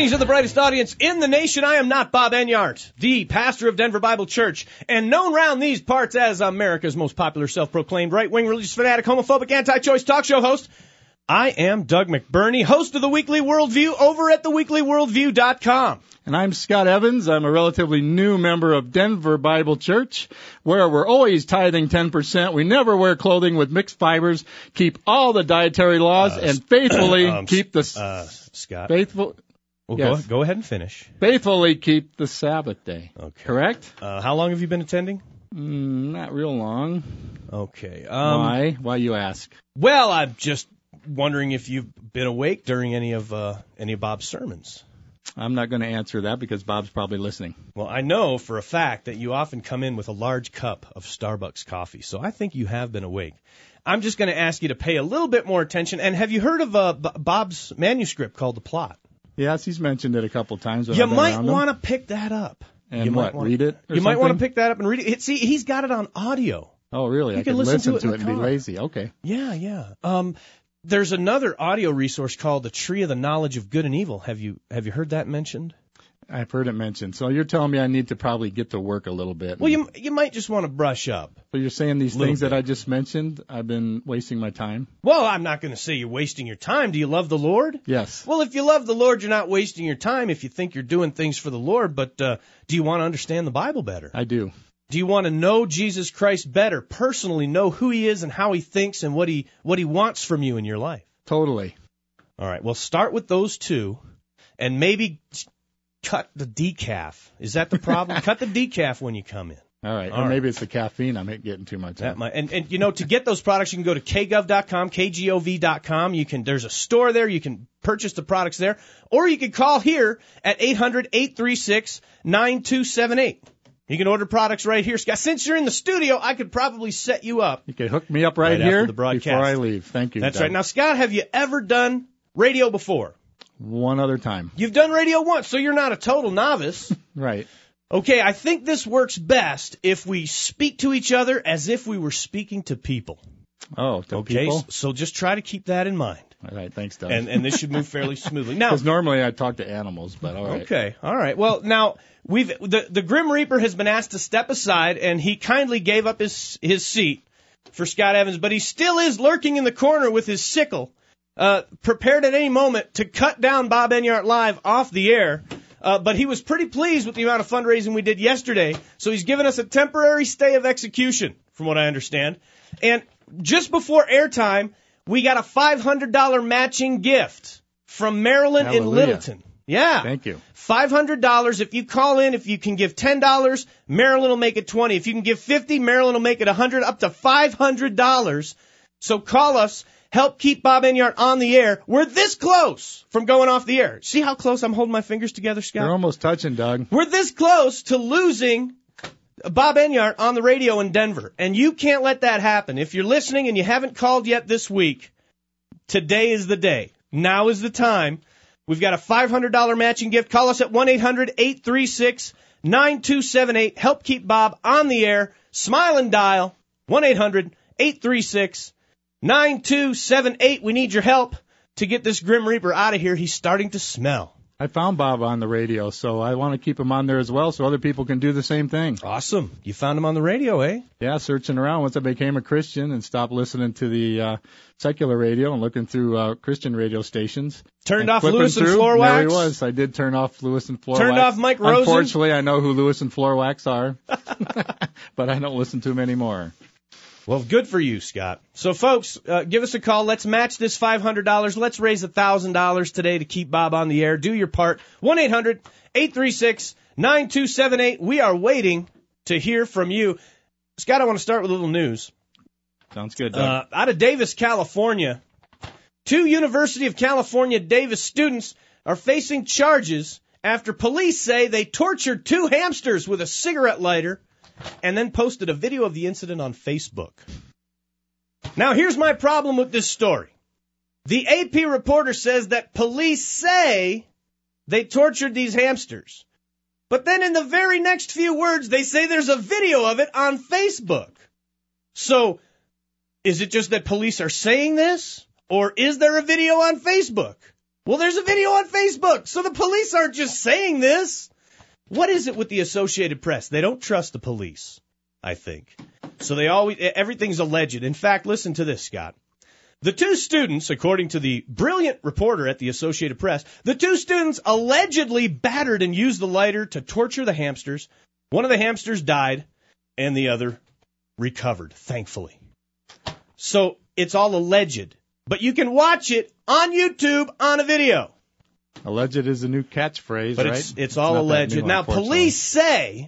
Greetings to the brightest audience in the nation. I am not Bob Enyart, the pastor of Denver Bible Church, and known around these parts as America's most popular self-proclaimed right-wing, religious fanatic, homophobic, anti-choice talk show host. I am Doug McBurney, host of the Weekly Worldview over at theweeklyworldview.com. And I'm Scott Evans. I'm a relatively new member of Denver Bible Church, where we're always tithing 10%. We never wear clothing with mixed fibers, keep all the dietary laws, and faithfully keep the... Scott. Faithful... Well, yes. Go ahead and finish. Faithfully keep the Sabbath day. Okay. Correct? How long have you been attending? Not real long. Okay. Why? Why you ask? Well, I'm just wondering if you've been awake during any of Bob's sermons. I'm not going to answer that because Bob's probably listening. Well, I know for a fact that you often come in with a large cup of Starbucks coffee, so I think you have been awake. I'm just going to ask you to pay a little bit more attention. And have you heard of Bob's manuscript called The Plot? Yes, he's mentioned it a couple times. You might want to pick that up. And read it? You might want to pick that up and read it. See, he's got it on audio. Oh, really? I can listen to it and be lazy. Okay. Yeah. There's another audio resource called The Tree of the Knowledge of Good and Evil. Have you heard that mentioned? I've heard it mentioned. So you're telling me I need to probably get to work a little bit. Well, you might just want to brush up. So you're saying these things that I just mentioned, I've been wasting my time? Well, I'm not going to say you're wasting your time. Do you love the Lord? Yes. Well, if you love the Lord, you're not wasting your time if you think you're doing things for the Lord. But do you want to understand the Bible better? I do. Do you want to know Jesus Christ better, personally know who he is and how he thinks and what he wants from you in your life? Totally. All right. Well, start with those two and maybe cut the decaf. Is that the problem? Cut the decaf when you come in. All right. Or maybe it's the caffeine I'm getting too much. That might. And to get those products, you can go to kgov.com, kgov.com. There's a store there. You can purchase the products there. Or you can call here at 800-836-9278. You can order products right here, Scott. Since you're in the studio, I could probably set you up. You can hook me up right here after the broadcast before I leave. Thank you. That's Doug. right. Now, Scott, have you ever done radio before? One other time. You've done radio once, so you're not a total novice. Right. Okay, I think this works best if we speak to each other as if we were speaking to people. Oh, to people? Okay, so just try to keep that in mind. All right, thanks, Doug. And this should move fairly smoothly. Now, because normally I talk to animals, but all right. Okay, all right. Well, now the Grim Reaper has been asked to step aside, and he kindly gave up his seat for Scott Evans, but he still is lurking in the corner with his sickle, prepared at any moment to cut down Bob Enyart Live off the air. But he was pretty pleased with the amount of fundraising we did yesterday, so he's given us a temporary stay of execution, from what I understand. And just before airtime, we got a $500 matching gift from Marilyn in Littleton. Yeah. Thank you. $500. If you call in, if you can give $10, Marilyn will make it $20. If you can give $50, Marilyn will make it $100, up to $500. So call us. Help keep Bob Enyart on the air. We're this close from going off the air. See how close I'm holding my fingers together, Scott? You're almost touching, Doug. We're this close to losing Bob Enyart on the radio in Denver, and you can't let that happen. If you're listening and you haven't called yet this week, today is the day. Now is the time. We've got a $500 matching gift. Call us at 1-800-836-9278. Help keep Bob on the air. Smile and dial 1-800-836-9278. We need your help to get this Grim Reaper out of here. He's starting to smell. I found Bob on the radio, so I want to keep him on there as well so other people can do the same thing. Awesome. You found him on the radio, eh? Yeah, searching around once I became a Christian and stopped listening to the secular radio and looking through Christian radio stations. Turned off Lewis and Floorwax? There he was. I did turn off Lewis and Floorwax. Turned off Mike Rosen? Unfortunately, I know who Lewis and Floorwax are, but I don't listen to them anymore. Well, good for you, Scott. So, folks, give us a call. Let's match this $500. Let's raise $1,000 today to keep Bob on the air. Do your part. 1-800-836-9278. We are waiting to hear from you. Scott, I want to start with a little news. Sounds good, Doug. Out of Davis, California, 2 University of California Davis students are facing charges after police say they tortured 2 hamsters with a cigarette lighter and then posted a video of the incident on Facebook. Now, here's my problem with this story. The AP reporter says that police say they tortured these hamsters. But then in the very next few words, they say there's a video of it on Facebook. So, is it just that police are saying this? Or is there a video on Facebook? Well, there's a video on Facebook, so the police aren't just saying this. What is it with the Associated Press? They don't trust the police, I think. So everything's alleged. In fact, listen to this, Scott. The two students, according to the brilliant reporter at the Associated Press, the two students allegedly battered and used the lighter to torture the hamsters. One of the hamsters died, and the other recovered, thankfully. So it's all alleged. But you can watch it on YouTube on a video. Alleged is a new catchphrase, but right? It's all alleged. Now, police say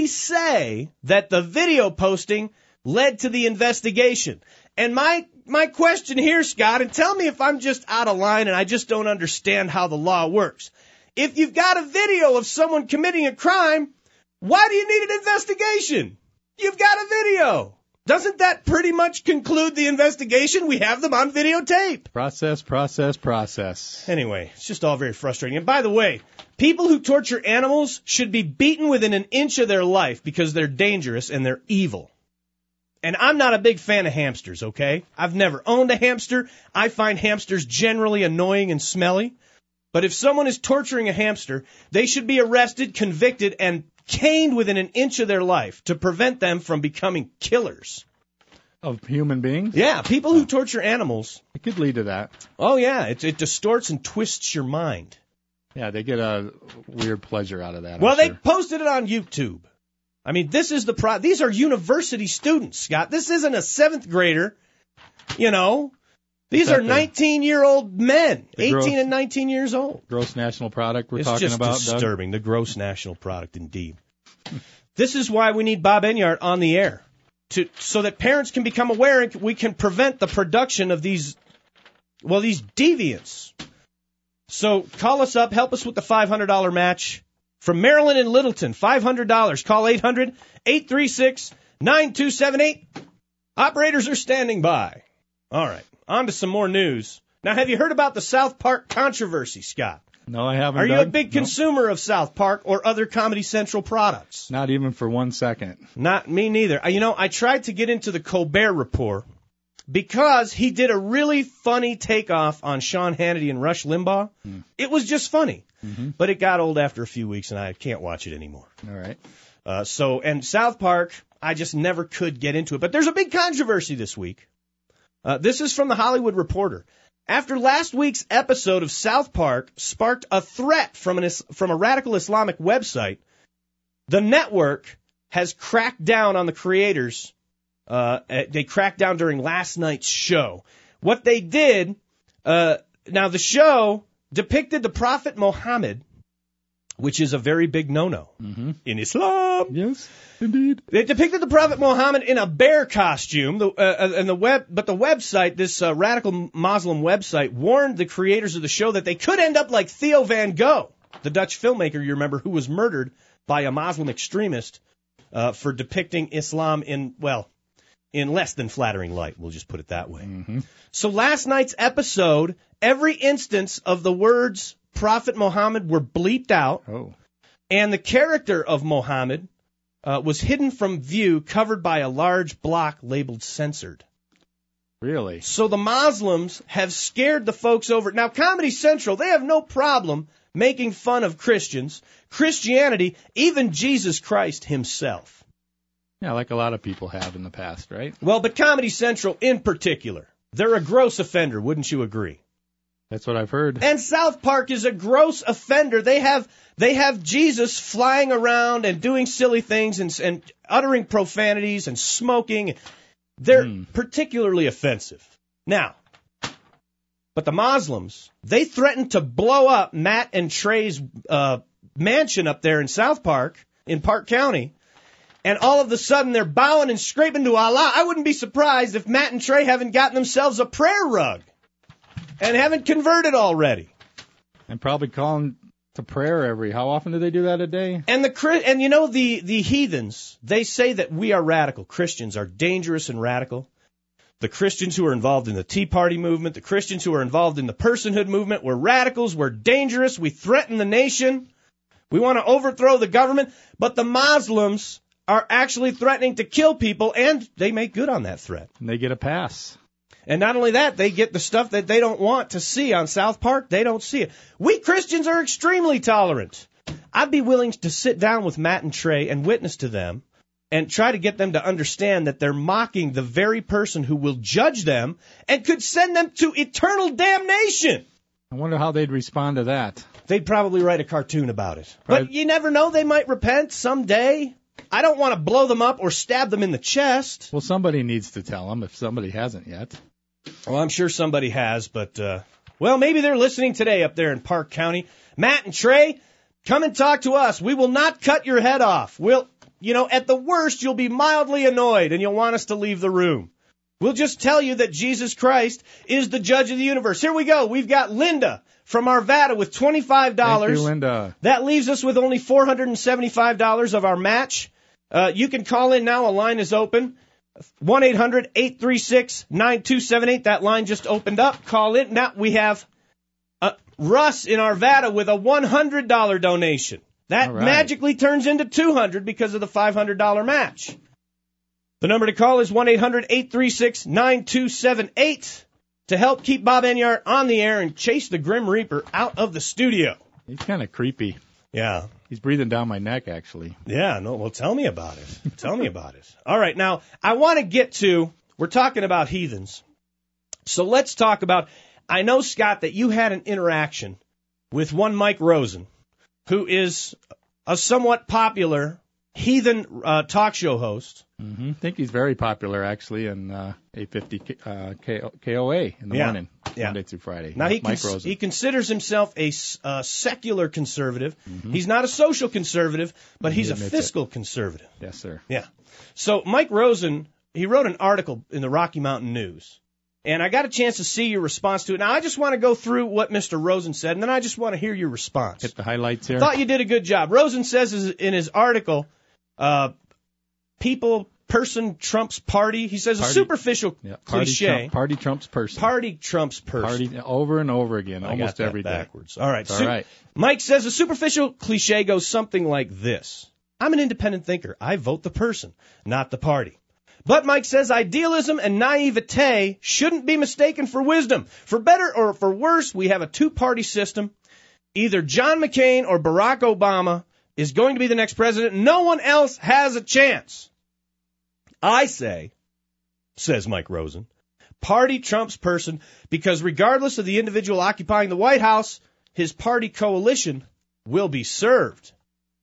that the video posting led to the investigation. And my question here, Scott, and tell me if I'm just out of line and I just don't understand how the law works. If you've got a video of someone committing a crime, why do you need an investigation? You've got a video. Doesn't that pretty much conclude the investigation? We have them on videotape. Process. Anyway, it's just all very frustrating. And by the way, people who torture animals should be beaten within an inch of their life because they're dangerous and they're evil. And I'm not a big fan of hamsters, okay? I've never owned a hamster. I find hamsters generally annoying and smelly. But if someone is torturing a hamster, they should be arrested, convicted, and caned within an inch of their life to prevent them from becoming killers. Of human beings? Yeah, people who torture animals. It could lead to that. Oh, yeah, it distorts and twists your mind. Yeah, they get a weird pleasure out of that. Well, they posted it on YouTube. I mean, this is these are university students, Scott. This isn't a 7th grader, you know. These are 19-year-old men, 18 and 19 years old. Gross national product we're talking about, Doug? It's just disturbing, the gross national product indeed. This is why we need Bob Enyart on the air, so that parents can become aware and we can prevent the production of these deviants. So call us up, help us with the $500 match. From Maryland and Littleton, $500. Call 800-836-9278. Operators are standing by. All right, on to some more news. Now, have you heard about the South Park controversy, Scott? No, I haven't. Are you a big consumer of South Park or other Comedy Central products? Not even for 1 second. Not me neither. I tried to get into the Colbert Report because he did a really funny takeoff on Sean Hannity and Rush Limbaugh. It was just funny. Mm-hmm. But it got old after a few weeks, and I can't watch it anymore. All right. And South Park, I just never could get into it. But there's a big controversy this week. This is from the Hollywood Reporter. After last week's episode of South Park sparked a threat from a radical Islamic website, the network has cracked down on the creators. They cracked down during last night's show. What they did, now the show depicted the Prophet Muhammad, which is a very big no-no in Islam. Yes, indeed. They depicted the Prophet Muhammad in a bear costume, but the website, this radical Muslim website, warned the creators of the show that they could end up like Theo van Gogh, the Dutch filmmaker, you remember, who was murdered by a Muslim extremist for depicting Islam in less than flattering light. We'll just put it that way. Mm-hmm. So last night's episode, every instance of the words Prophet Muhammad were bleeped out, and the character of Muhammad was hidden from view, covered by a large block labeled censored. Really? So the Muslims have scared the folks over. Now, Comedy Central, they have no problem making fun of Christians, Christianity, even Jesus Christ himself. Yeah, like a lot of people have in the past, right? Well, but Comedy Central in particular, they're a gross offender, wouldn't you agree? That's what I've heard. And South Park is a gross offender. They have Jesus flying around and doing silly things and uttering profanities and smoking. They're particularly offensive. Now, but the Muslims, they threatened to blow up Matt and Trey's mansion up there in South Park, in Park County. And all of a sudden, they're bowing and scraping to Allah. I wouldn't be surprised if Matt and Trey haven't gotten themselves a prayer rug and haven't converted already. And probably calling to prayer how often do they do that a day? And the heathens, they say that we are radical. Christians are dangerous and radical. The Christians who are involved in the Tea Party movement, the Christians who are involved in the personhood movement, we're radicals, we're dangerous, we threaten the nation, we want to overthrow the government. But the Muslims are actually threatening to kill people, and they make good on that threat. And they get a pass. And not only that, they get the stuff that they don't want to see on South Park. They don't see it. We Christians are extremely tolerant. I'd be willing to sit down with Matt and Trey and witness to them and try to get them to understand that they're mocking the very person who will judge them and could send them to eternal damnation. I wonder how they'd respond to that. They'd probably write a cartoon about it. Right. But you never know. They might repent someday. I don't want to blow them up or stab them in the chest. Well, somebody needs to tell them if somebody hasn't yet. Well, I'm sure somebody has, but, well, maybe they're listening today up there in Park County. Matt and Trey, come and talk to us. We will not cut your head off. At the worst, you'll be mildly annoyed and you'll want us to leave the room. We'll just tell you that Jesus Christ is the judge of the universe. Here we go. We've got Linda from Arvada with $25. Thank you, Linda. That leaves us with only $475 of our match. You can call in now. A line is open. 1-800-836-9278. That line just opened up. Call in. Now we have Russ in Arvada with a $100 donation. That magically turns into $200 because of the $500 match. The number to call is 1-800-836-9278 to help keep Bob Enyart on the air and chase the Grim Reaper out of the studio. He's kind of creepy. Yeah. He's breathing down my neck, actually. Yeah, no, well, tell me about it. Tell me about it. All right, now, I want to get to, we're talking about heathens. So let's talk about, I know, Scott, that you had an interaction with one Mike Rosen, who is a somewhat popular heathen talk show host. Mm-hmm. I think he's very popular, actually, in 850 KOA in the morning, Monday through Friday. Now, Mike Rosen. He considers himself a secular conservative. Mm-hmm. He's not a social conservative, but he's a fiscal conservative. Yes, sir. Yeah. So Mike Rosen, he wrote an article in the Rocky Mountain News, and I got a chance to see your response to it. Now, I just want to go through what Mr. Rosen said, and then I just want to hear your response. Hit the highlights here. Thought you did a good job. Rosen says in his article, person trumps party. He says a superficial cliche. Party trumps person. Party trumps person. Party over and over again, almost every day. Backwards. All right. All right. Mike says a superficial cliche goes something like this. I'm an independent thinker. I vote the person, not the party. But Mike says idealism and naivete shouldn't be mistaken for wisdom. For better or for worse, we have a two-party system. Either John McCain or Barack Obama is going to be the next president. No one else has a chance. I say, says Mike Rosen, party trumps person because regardless of the individual occupying the White House, his party coalition will be served.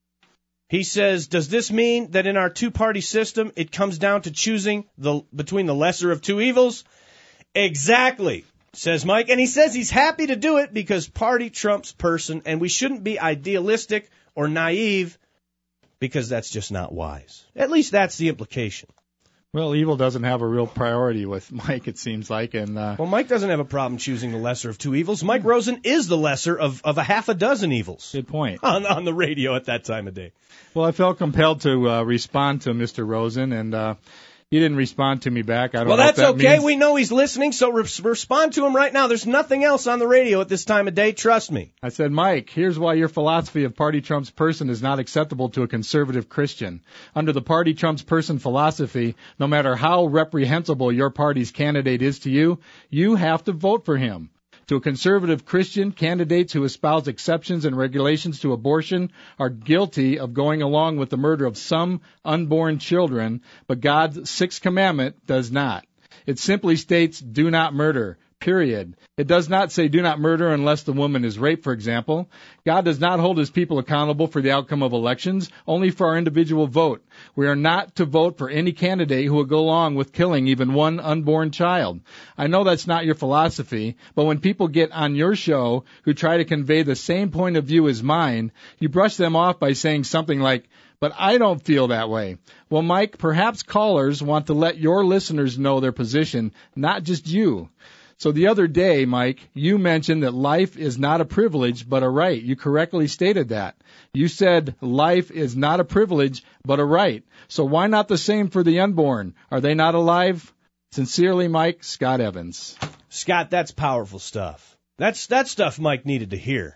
He says, does this mean that in our two-party system, it comes down to choosing between the lesser of two evils? Exactly, says Mike. And he says he's happy to do it because party trumps person, and we shouldn't be idealistic or naive because that's just not wise. At least that's the implication. Well, evil doesn't have a real priority with Mike, it seems like. And well, Mike doesn't have a problem choosing the lesser of two evils. Mike Rosen is the lesser of a half a dozen evils. Good point. On the radio at that time of day. Well, I felt compelled to respond to Mr. Rosen, and he didn't respond to me back. I don't know if that okay. means... We know he's listening, so respond to him right now. There's nothing else on the radio at this time of day. Trust me. I said, Mike, here's why your philosophy of party trumps person is not acceptable to a conservative Christian. Under the party trumps person philosophy, no matter how reprehensible your party's candidate is to you, you have to vote for him. To a conservative Christian, candidates who espouse exceptions and regulations to abortion are guilty of going along with the murder of some unborn children, but God's sixth commandment does not. It simply states, do not murder, period. It does not say do not murder unless the woman is raped, for example. God does not hold his people accountable for the outcome of elections, only for our individual vote. We are not to vote for any candidate who will go along with killing even one unborn child. I know that's not your philosophy, but when people get on your show who try to convey the same point of view as mine, you brush them off by saying something like, but I don't feel that way. Well, Mike, perhaps callers want to let your listeners know their position, not just you. So the other day, Mike, you mentioned that life is not a privilege, but a right. You correctly stated that. You said life is not a privilege, but a right. So why not the same for the unborn? Are they not alive? Sincerely, Mike, Scott Evans. Scott, that's powerful stuff. That's stuff Mike needed to hear.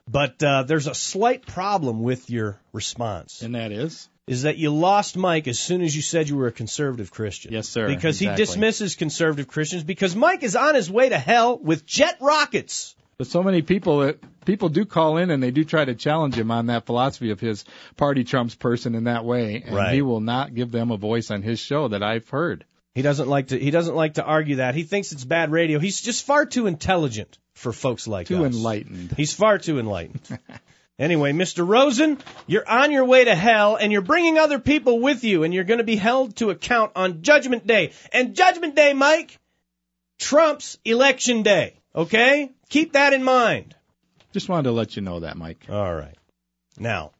But there's a slight problem with your response. And that is that you lost Mike as soon as you said you were a conservative Christian. Yes, sir. Because exactly. he dismisses conservative Christians because Mike is on his way to hell with jet rockets. But so many people do call in and they do try to challenge him on that philosophy of his party trumps person in that way, and right. He will not give them a voice on his show that I've heard. He doesn't like to argue that. He thinks it's bad radio. He's just far too intelligent for folks like us. Too enlightened. He's far too enlightened. Anyway, Mr. Rosen, you're on your way to hell, and you're bringing other people with you, and you're going to be held to account on Judgment Day. And Judgment Day, Mike, trumps Election Day. Okay? Keep that in mind. Just wanted to let you know that, Mike. All right. Now,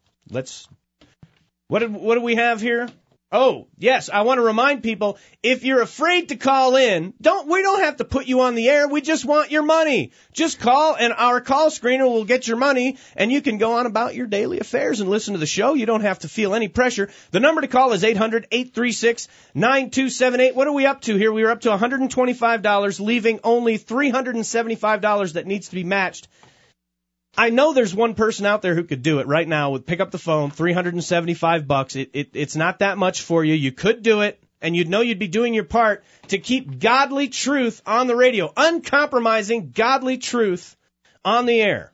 what do we have here? Oh, yes, I want to remind people, if you're afraid to call in, we don't have to put you on the air. We just want your money. Just call, and our call screener will get your money, and you can go on about your daily affairs and listen to the show. You don't have to feel any pressure. The number to call is 800-836-9278. What are we up to here? We are up to $125, leaving only $375 that needs to be matched. I know there's one person out there who could do it right now. Would pick up the phone, $375. It's not that much for you. You could do it, and you'd know you'd be doing your part to keep godly truth on the radio, uncompromising godly truth on the air.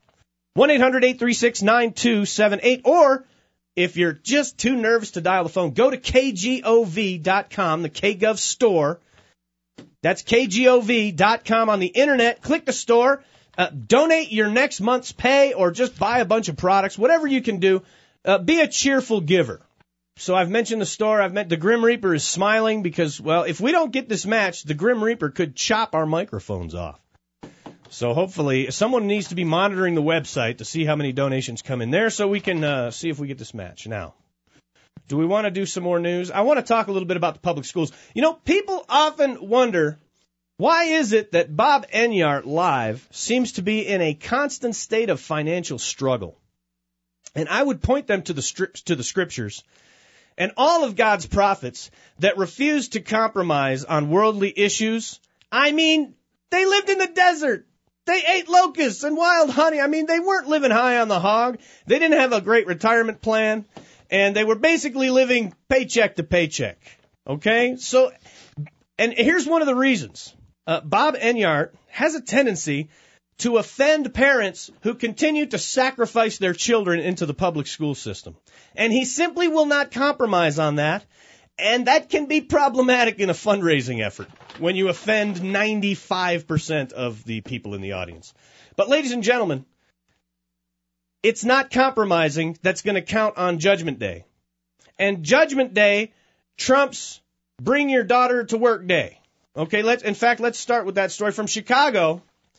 1-800-836-9278, or if you're just too nervous to dial the phone, go to KGOV.com, the KGov store. That's KGOV.com on the internet. Click the store. Donate your next month's pay or just buy a bunch of products, whatever you can do. Be a cheerful giver. So I've mentioned the store. The Grim Reaper is smiling because, well, if we don't get this match, the Grim Reaper could chop our microphones off. So hopefully someone needs to be monitoring the website to see how many donations come in there so we can see if we get this match. Now, do we want to do some more news? I want to talk a little bit about the public schools. You know, people often wonder, why is it that Bob Enyart Live seems to be in a constant state of financial struggle? And I would point them to the scriptures and all of God's prophets that refuse to compromise on worldly issues. I mean, they lived in the desert. They ate locusts and wild honey. I mean, they weren't living high on the hog. They didn't have a great retirement plan. And they were basically living paycheck to paycheck. Okay? So, and here's one of the reasons. Bob Enyart has a tendency to offend parents who continue to sacrifice their children into the public school system. And he simply will not compromise on that. And that can be problematic in a fundraising effort when you offend 95% of the people in the audience. But ladies and gentlemen, it's not compromising that's going to count on Judgment Day. And Judgment Day trumps bring your daughter to work day. Okay, let's start with that story from Chicago.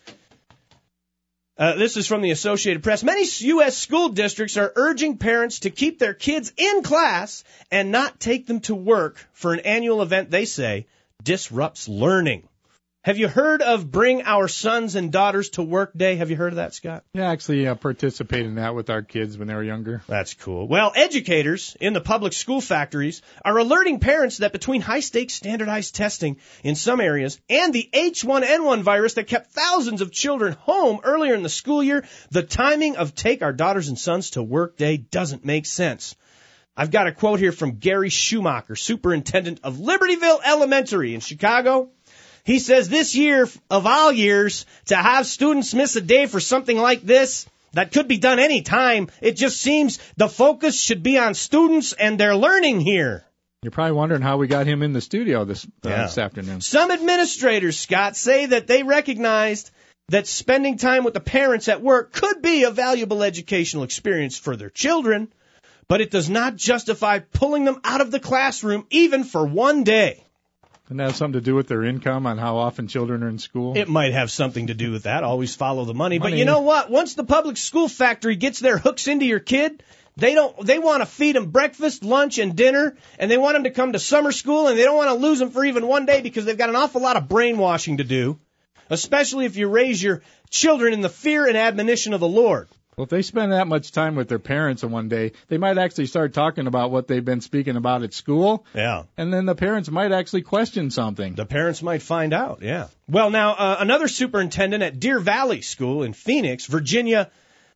This is from the Associated Press. Many U.S. school districts are urging parents to keep their kids in class and not take them to work for an annual event they say disrupts learning. Have you heard of Bring Our Sons and Daughters to Work Day? Have you heard of that, Scott? Yeah, actually participated in that with our kids when they were younger. That's cool. Well, educators in the public school factories are alerting parents that between high-stakes standardized testing in some areas and the H1N1 virus that kept thousands of children home earlier in the school year, the timing of Take Our Daughters and Sons to Work Day doesn't make sense. I've got a quote here from Gary Schumacher, superintendent of Libertyville Elementary in Chicago. He says this year, of all years, to have students miss a day for something like this, that could be done any time. It just seems the focus should be on students and their learning here. You're probably wondering how we got him in the studio this afternoon. Some administrators, Scott, say that they recognized that spending time with the parents at work could be a valuable educational experience for their children, but it does not justify pulling them out of the classroom even for one day. Doesn't that have something to do with their income on how often children are in school? It might have something to do with that. Always follow the money. But you know what? Once the public school factory gets their hooks into your kid, they want to feed them breakfast, lunch, and dinner, and they want them to come to summer school, and they don't want to lose them for even one day because they've got an awful lot of brainwashing to do, especially if you raise your children in the fear and admonition of the Lord. Well, if they spend that much time with their parents in one day, they might actually start talking about what they've been speaking about at school. Yeah. And then the parents might actually question something. The parents might find out, yeah. Well, now, another superintendent at Deer Valley School in Phoenix, Virginia,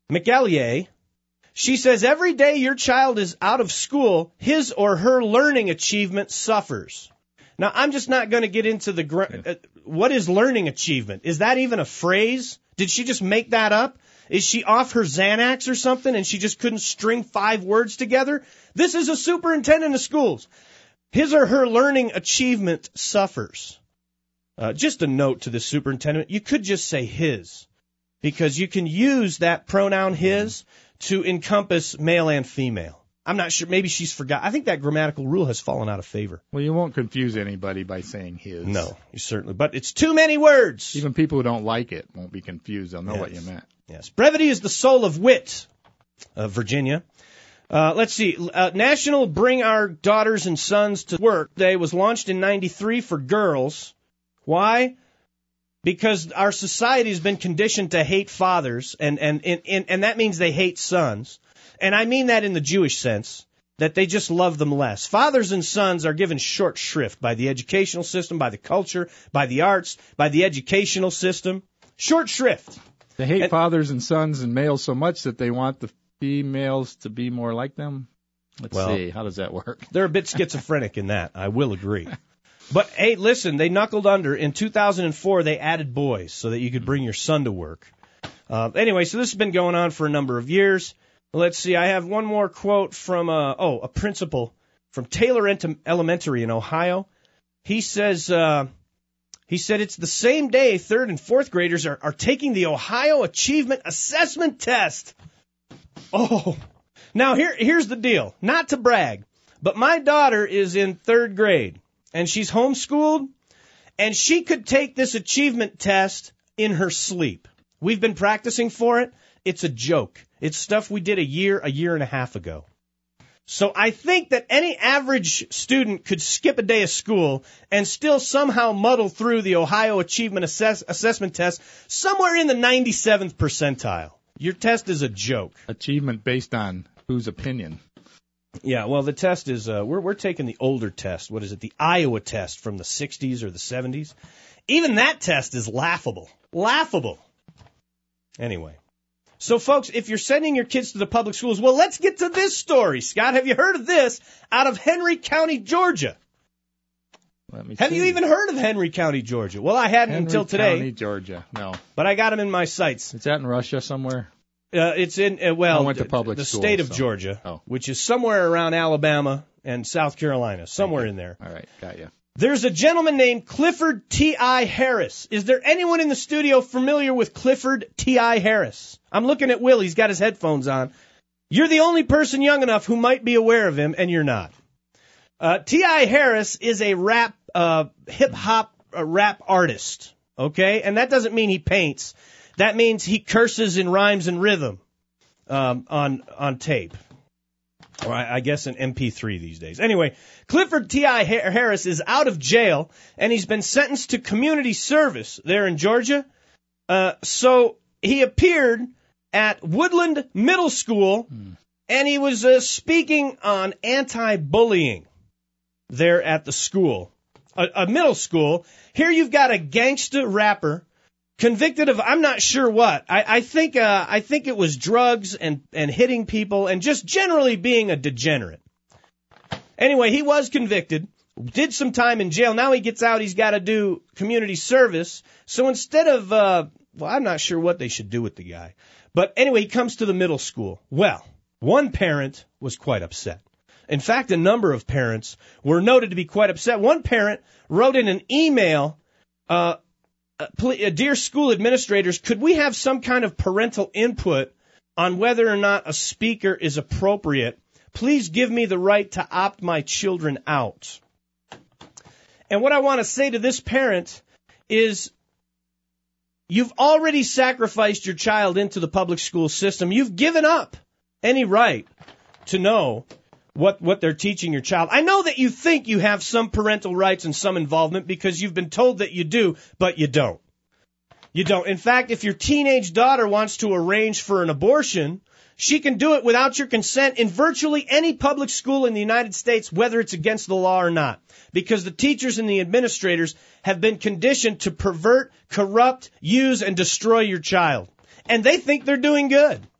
McEllier. She says every day your child is out of school, his or her learning achievement suffers. Now, I'm just not going to get into what is learning achievement? Is that even a phrase? Did she just make that up? Is she off her Xanax or something and she just couldn't string 5 words together? This is a superintendent of schools. His or her learning achievement suffers. Just a note to the superintendent, you could just say his, because you can use that pronoun his to encompass male and female. I'm not sure. Maybe she's forgot. I think that grammatical rule has fallen out of favor. Well, you won't confuse anybody by saying his. No, you certainly. But it's too many words. Even people who don't like it won't be confused. They'll know what you meant. Yes. Brevity is the soul of wit. Virginia. Let's see. National Bring Our Daughters and Sons to Work Day was launched in '93 for girls. Why? Because our society has been conditioned to hate fathers, and that means they hate sons. And I mean that in the Jewish sense, that they just love them less. Fathers and sons are given short shrift by the educational system, by the culture, by the arts, by the educational system. Short shrift. They hate fathers and sons and males so much that they want the females to be more like them. Let's see. How does that work? They're a bit schizophrenic in that. I will agree. But, hey, listen, they knuckled under. In 2004, they added boys so that you could bring your son to work. Anyway, so this has been going on for a number of years. Let's see. I have one more quote from a principal from Taylor Elementary in Ohio. He says, it's the same day 3rd and 4th graders are taking the Ohio Achievement Assessment Test. Oh, now here's the deal. Not to brag, but my daughter is in 3rd grade. And she's homeschooled, and she could take this achievement test in her sleep. We've been practicing for it. It's a joke. It's stuff we did a year and a half ago. So I think that any average student could skip a day of school and still somehow muddle through the Ohio Achievement Assessment Test somewhere in the 97th percentile. Your test is a joke. Achievement based on whose opinion? Yeah, well, the test is, we're taking the older test. What is it? The Iowa test from the 60s or the 70s. Even that test is laughable. Laughable. Anyway. So, folks, if you're sending your kids to the public schools, well, let's get to this story. Scott, have you heard of this out of Henry County, Georgia? Have you even heard of Henry County, Georgia? Well, I hadn't until today. Henry County, Georgia, no. But I got them in my sights. Is that in Russia somewhere? It's in, I went to public the school, state of Georgia, which is somewhere around Alabama and South Carolina, somewhere in there. All right, got you. There's a gentleman named Clifford T.I. Harris. Is there anyone in the studio familiar with Clifford T.I. Harris? I'm looking at Will. He's got his headphones on. You're the only person young enough who might be aware of him, and you're not. T.I. Harris is a hip-hop rap artist, okay? And that doesn't mean he paints. That means he curses in rhymes and rhythm on tape. Or I guess an MP3 these days. Anyway, Clifford T.I. Harris is out of jail, and he's been sentenced to community service there in Georgia. So he appeared at Woodland Middle School, and he was speaking on anti-bullying there at the school. A middle school. Here you've got a gangsta rapper convicted of, I'm not sure what. I think it was drugs and hitting people and just generally being a degenerate. Anyway, he was convicted, did some time in jail. Now he gets out, he's got to do community service. So instead of, I'm not sure what they should do with the guy. But anyway, he comes to the middle school. Well, one parent was quite upset. In fact, a number of parents were noted to be quite upset. One parent wrote in an email, dear school administrators, could we have some kind of parental input on whether or not a speaker is appropriate? Please give me the right to opt my children out. And what I want to say to this parent is, you've already sacrificed your child into the public school system. You've given up any right to know what they're teaching your child. I know that you think you have some parental rights and some involvement because you've been told that you do, but you don't. You don't. In fact, if your teenage daughter wants to arrange for an abortion, she can do it without your consent in virtually any public school in the United States, whether it's against the law or not, because the teachers and the administrators have been conditioned to pervert, corrupt, use, and destroy your child. And they think they're doing good.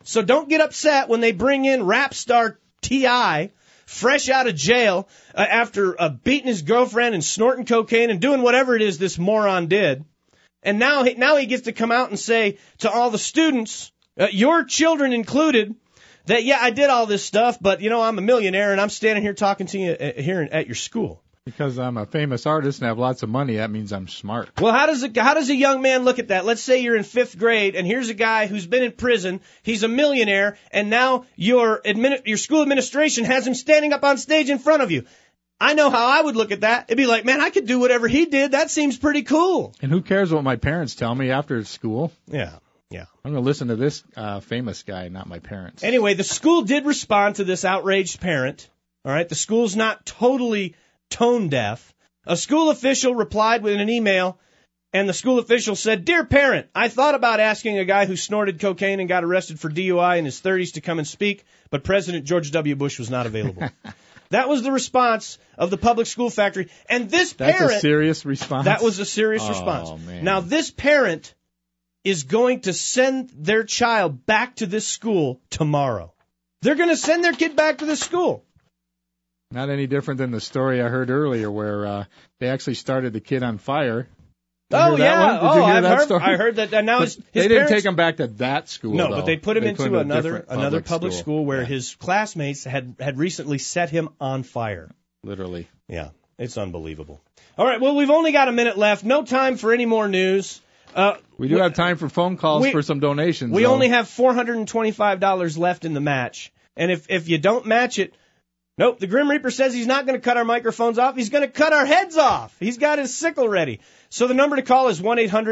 So don't get upset when they bring in rap star T.I., fresh out of jail after beating his girlfriend and snorting cocaine and doing whatever it is this moron did. And now he gets to come out and say to all the students, your children included, that, yeah, I did all this stuff, but, I'm a millionaire and I'm standing here talking to you here at your school. Because I'm a famous artist and have lots of money, that means I'm smart. Well, how does a young man look at that? Let's say you're in 5th grade, and here's a guy who's been in prison. He's a millionaire, and now your school administration has him standing up on stage in front of you. I know how I would look at that. It'd be like, man, I could do whatever he did. That seems pretty cool. And who cares what my parents tell me after school? Yeah. I'm going to listen to this famous guy, not my parents. Anyway, the school did respond to this outraged parent. All right, the school's not totally tone deaf. A school official replied with an email, and the school official said, "Dear parent, I thought about asking a guy who snorted cocaine and got arrested for DUI in his 30s to come and speak, but President George W. Bush was not available." That was the response of the public school factory. And this parent... That's a serious response? That was a serious response. Man. Now, this parent is going to send their child back to this school tomorrow. They're going to send their kid back to this school. Not any different than the story I heard earlier where they actually started the kid on fire. Did you hear that one? Did you hear that story? I heard that. And now they didn't take him back to that school. No, though. but they put him into another public school where his classmates had recently set him on fire. Literally. Yeah, it's unbelievable. All right, well, we've only got a minute left. No time for any more news. We do have time for phone calls for some donations. We only have $425 left in the match. And if you don't match it, nope, the Grim Reaper says he's not going to cut our microphones off. He's going to cut our heads off. He's got his sickle ready. So the number to call is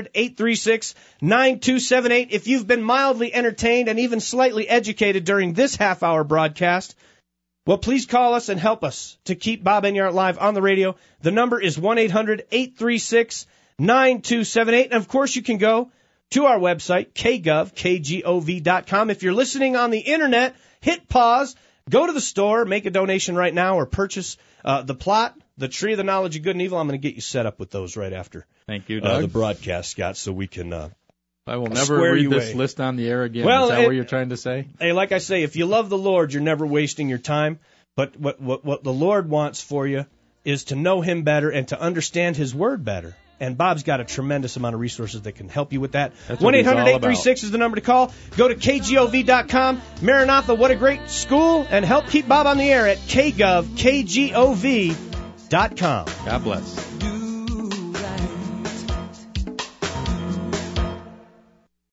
1-800-836-9278. If you've been mildly entertained and even slightly educated during this half-hour broadcast, well, please call us and help us to keep Bob Enyart live on the radio. The number is 1-800-836-9278. And, of course, you can go to our website, kgov.com. If you're listening on the Internet, hit pause. Go to the store, make a donation right now, or purchase the plot, the Tree of the Knowledge of Good and Evil. I'm going to get you set up with those right after Thank you, Doug. The broadcast, Scott, so we can I will never read this list on the air again. Well, is that what you're trying to say? Hey, like I say, if you love the Lord, you're never wasting your time. But what the Lord wants for you is to know Him better and to understand His Word better. And Bob's got a tremendous amount of resources that can help you with that. 1-800-836 is the number to call. Go to KGOV.com. Maranatha, what a great school. And help keep Bob on the air at KGOV.com. God bless.